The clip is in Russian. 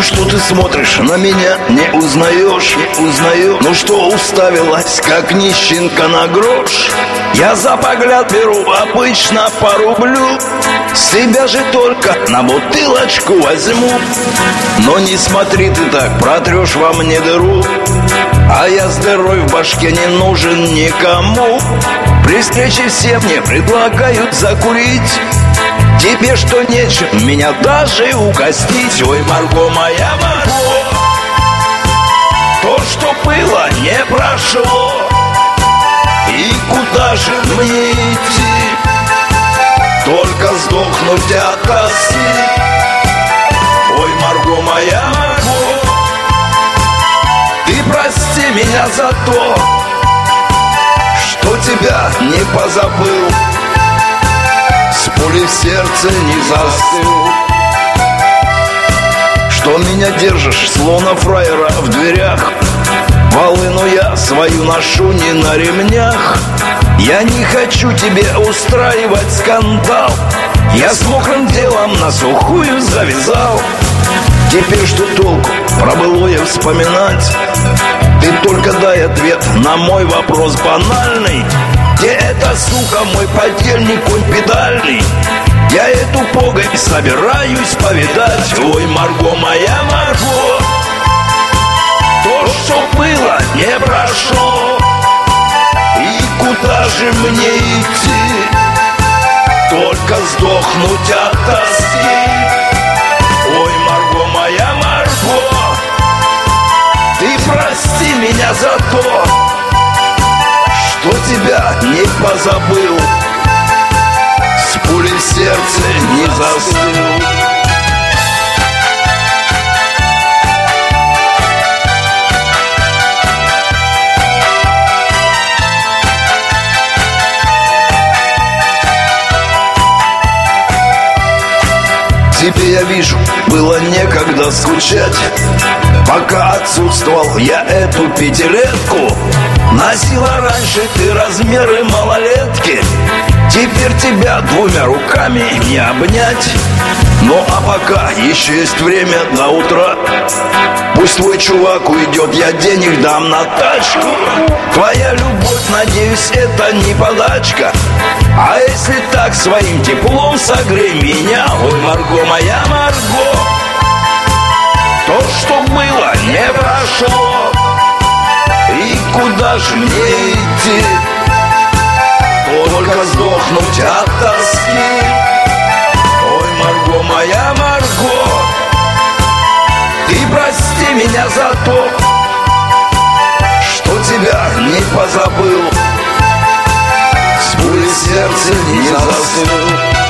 Ну что ты смотришь на меня, не узнаешь, не узнаю? Ну что уставилась, как нищенка на грош? Я за погляд беру обычно по рублю, себя же только на бутылочку возьму. Но не смотри ты так, протрешь во мне дыру, а я с дырой в башке не нужен никому. При встрече все мне предлагают закурить, тебе что нечем меня даже угостить. Ой, Марго, моя Марго, то, что было, не прошло, и куда же мне идти? Только сдохнуть от тоски. Ой, Марго, моя Марго, ты прости меня за то, что тебя не позабыл, с пулей в сердце не застыл, что меня держишь, словно фраера в дверях. Волыну я свою ношу не на ремнях. Я не хочу тебе устраивать скандал, я с мокрым делом на сухую завязал. Теперь что толку про былое вспоминать? Ты только дай ответ на мой вопрос банальный: где эта сука, мой подельник, конь педальный? Я эту погонь собираюсь повидать. Ой, Марго, моя Марго, то, что было, не прошло, и куда же мне идти? Только сдохнуть от тоски. Ой, Марго, моя Марго, ты прости меня за то, что тебя не позабыл, с пулей в сердце не застыл. Тебе, я вижу, было некогда скучать, пока отсутствовал я эту пятилетку. Носила раньше ты размеры малолетки, теперь тебя двумя руками не обнять. Ну а пока еще есть время до утра, пусть твой чувак уйдет, я денег дам на тачку. Твоя любовь, надеюсь, это не подачка, а если так, своим теплом согрей меня. Ой, Марго, моя Марго, то, что было, не прошло, и куда же мне идти? Только сдохнуть от тоски. Ой, Марго, моя Марго, ты прости меня за то, что тебя не позабыл, с пулей в сердце не застыл.